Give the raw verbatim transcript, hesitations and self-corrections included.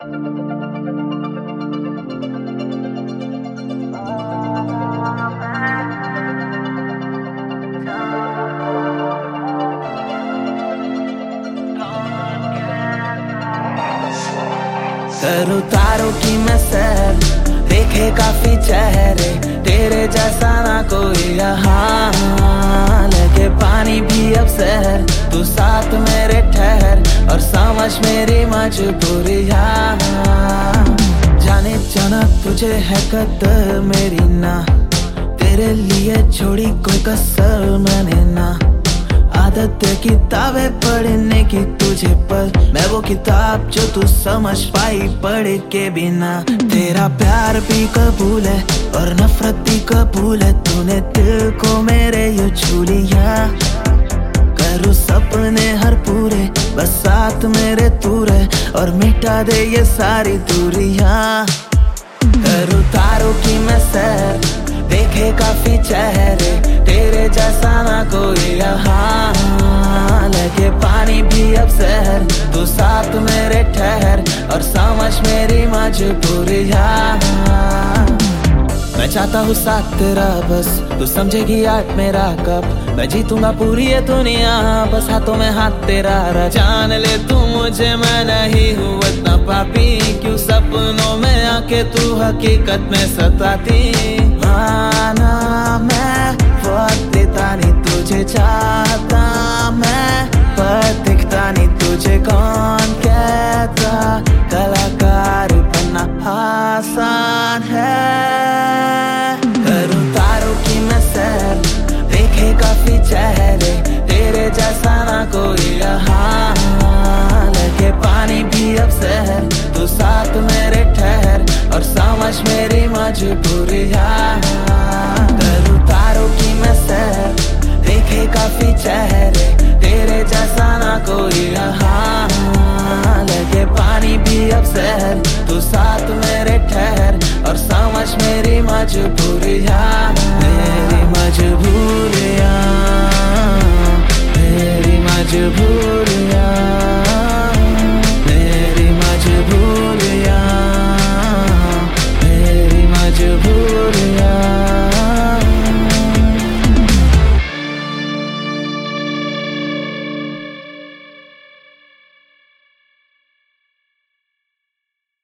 करूँ तारों की मैं सैर, देखे काफी चेहरे, तेरे जैसा ना कोई यहाँ। लगे पानी भी अब शहर, तू साथ मेरे ठहर और समझ मेरी मजबूरियाँ। जाने जाना तुझे है कदर मेरी ना, तेरे लिए छोड़ी कोई कसर मैंने ना। आदत है किताबें पढ़ने की तुझे, पर मैं वो किताब जो तू समझ पाई पढ़ के बिना। तेरा प्यार भी कबूल है और नफरत भी कबूल है, तूने दिल को मेरे यूं छू लिया। करूँ सपने हर पूरे, बस साथ मेरे तू रहे और मिटा दे ये सारी दूरियां। करूँ तारों की मैं सैर, देखे काफी चेहरे, तेरे जैसा ना कोई यहाँ। लगे पानी भी अब शहर, तू साथ मेरे ठहर और समझ मेरी मजबूरियाँ। मैं चाहता हूँ साथ तेरा बस, तू समझेगी आज मेरा कब। मैं जीतूंगा पूरी ये दुनिया, बस हाथों में हाथ तेरा रख। जान ले तू मुझे, मैं नहीं हूँ इतना पापी, क्यों सपनों में आके तू हकीकत में सताती। माना मैं वक्त देता नहीं तुझे चाहता मैं, पर दिखता नहीं तुझे कौन कहता। कलाकार बनना आसान है। करूँ तारों की मैं सैर, देखे काफी चेहरे, तेरे जैसा ना कोई यहाँ। लगे पानी भी अब शहर, तू साथ मेरे ठहर और समझ मेरी मजबूरियाँ।